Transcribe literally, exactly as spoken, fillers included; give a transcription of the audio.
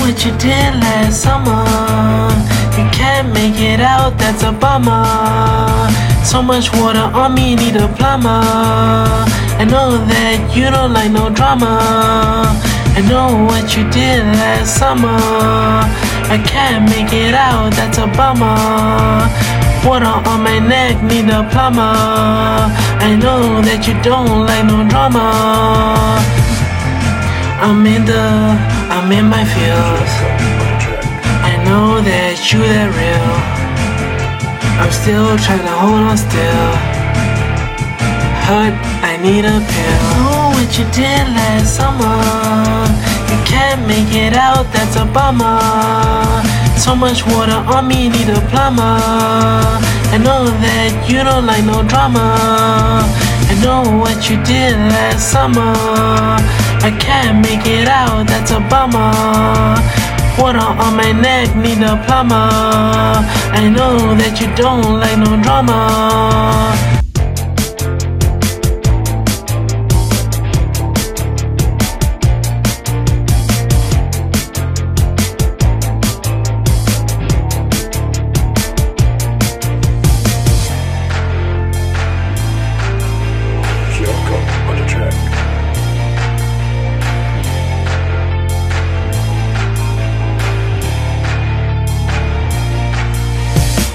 what you did last summer. You can't make it out, that's a bummer. So much water on me, need a plumber. I know that you don't like no drama. I know what you did last summer. I can't make it out, that's a bummer. Water on my neck, need a plumber. I know that you don't like no drama. I'm in the, I'm in my feels. I know that you that real. I'm still trying to hold on still. Hurt, I need a pill. Oh, what you did last summer. You can't make it out, that's a bummer. So much water on me, need a plumber. I know that you don't like no drama. I know what you did last summer. I can't make it out, that's a bummer. Water on my neck, need a plumber. I know that you don't like no drama.